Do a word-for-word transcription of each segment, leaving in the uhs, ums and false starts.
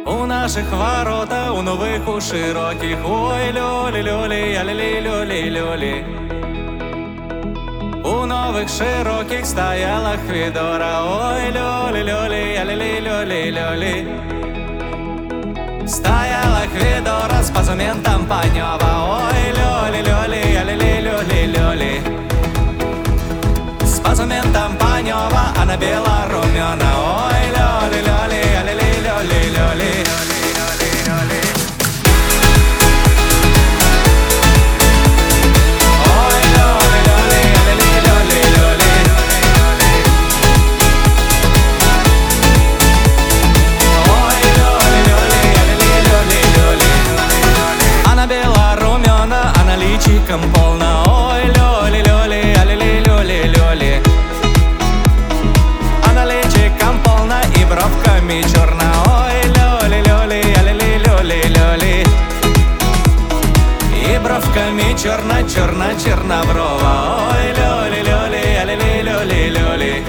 У наших ворота, у нових, у широких. Ой, льолі-льолі, я-лі-лі-льолі-льолі. У нових широких стояла Хвідора. Ой, льолі-льолі, я-лі-лі-льолі-льолі. Стояла Хвідора з позументом Паньова. Ой, льолі-льолі, я-лі-лі-льолі-льолі. С позументом Паньова, она бело-румена. Ой, льолі-льолі, я-лі-лі-льолі-льолі. Личиком полна, ой, лёли-лёли, а-ли-ли-лёли-лёли. Она личиком полна и бровками черна, ой, лёли-лёли, а-ли-ли-лёли-лёли. И бровками черна-черна черноброва, ой, лёли-лёли, а-ли-ли-лёли-лёли.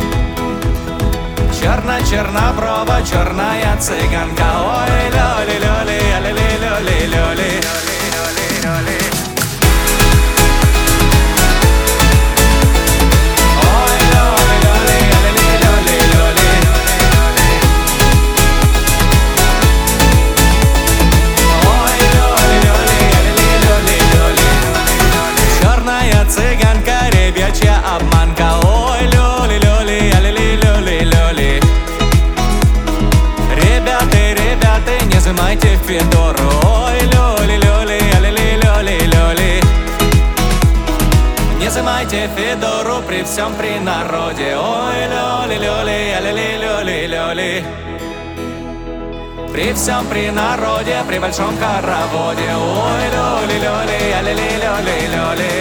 Черна-черноброва, черная цыганка, ой, лёли-лёли, а-ли-ли-лёли-лёли. Цыганка, ребячья обманка, ой, лёли-лёли, а-ли-ли-лёли-лёли. Ребята, ребята, не замайте Федору, ой, лёли-лёли, а-ли-ли-лёли-лёли. Не замайте Федору при всем при народе, ой, лёли-лёли, а-ли-ли-лёли-лёли. При всем при народе, при большом хороводе, ой, лёли-лёли, а-ли-ли-лёли-лёли.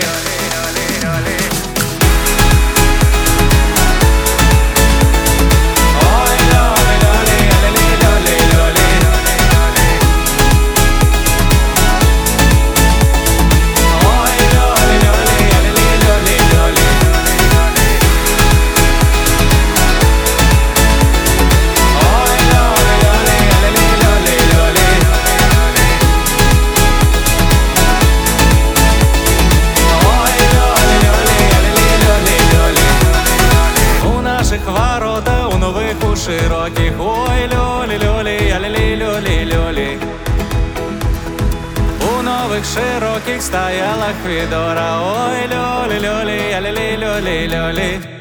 Ворота у новых, у широких, ой, лёли-лёли, я-ли-ли-лёли-лёли. У новых широких стояла Хвідора, ой, лёли-лёли, я-ли-ли-лёли-лёли.